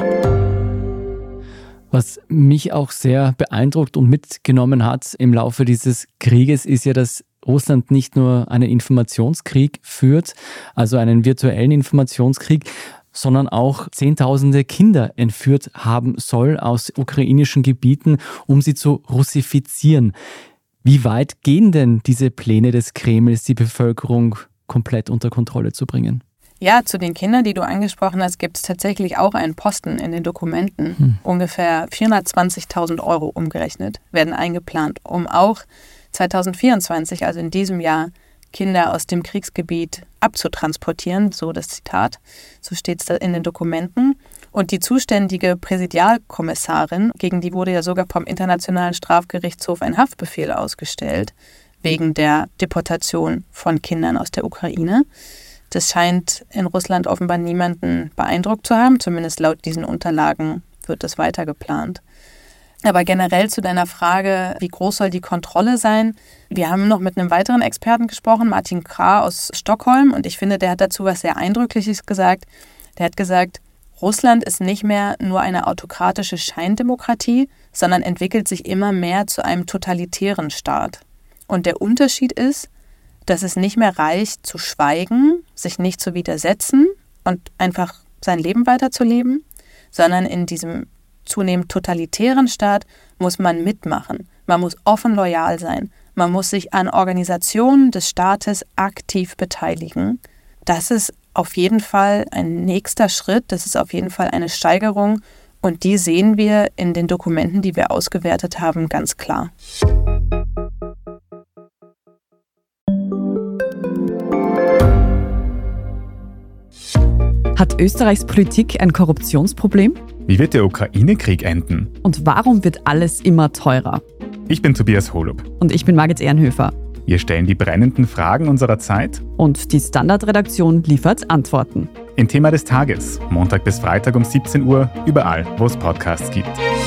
Was mich auch sehr beeindruckt und mitgenommen hat im Laufe dieses Krieges, ist ja, dass Russland nicht nur einen Informationskrieg führt, also einen virtuellen Informationskrieg, sondern auch Zehntausende Kinder entführt haben soll aus ukrainischen Gebieten, um sie zu russifizieren. Wie weit gehen denn diese Pläne des Kremls, die Bevölkerung komplett unter Kontrolle zu bringen? Ja, zu den Kindern, die du angesprochen hast, gibt es tatsächlich auch einen Posten in den Dokumenten. Ungefähr 420.000 € umgerechnet werden eingeplant, um auch 2024, also in diesem Jahr, Kinder aus dem Kriegsgebiet abzutransportieren, so das Zitat. So steht es in den Dokumenten. Und die zuständige Präsidialkommissarin, gegen die wurde ja sogar vom Internationalen Strafgerichtshof ein Haftbefehl ausgestellt, wegen der Deportation von Kindern aus der Ukraine. Das scheint in Russland offenbar niemanden beeindruckt zu haben, zumindest laut diesen Unterlagen wird das weiter geplant. Aber generell zu deiner Frage, wie groß soll die Kontrolle sein? Wir haben noch mit einem weiteren Experten gesprochen, Martin Krah aus Stockholm, und ich finde, der hat dazu was sehr Eindrückliches gesagt. Der hat gesagt, Russland ist nicht mehr nur eine autokratische Scheindemokratie, sondern entwickelt sich immer mehr zu einem totalitären Staat. Und der Unterschied ist, dass es nicht mehr reicht, zu schweigen, sich nicht zu widersetzen und einfach sein Leben weiterzuleben, sondern in diesem zunehmend totalitären Staat muss man mitmachen. Man muss offen loyal sein. Man muss sich an Organisationen des Staates aktiv beteiligen. Das ist auf jeden Fall ein nächster Schritt. Das ist auf jeden Fall eine Steigerung. Und die sehen wir in den Dokumenten, die wir ausgewertet haben, ganz klar. Hat Österreichs Politik ein Korruptionsproblem? Wie wird der Ukraine-Krieg enden? Und warum wird alles immer teurer? Ich bin Tobias Holub. Und ich bin Margit Ehrenhöfer. Wir stellen die brennenden Fragen unserer Zeit. Und die Standardredaktion liefert Antworten. Im Thema des Tages, Montag bis Freitag um 17 Uhr, überall, wo es Podcasts gibt.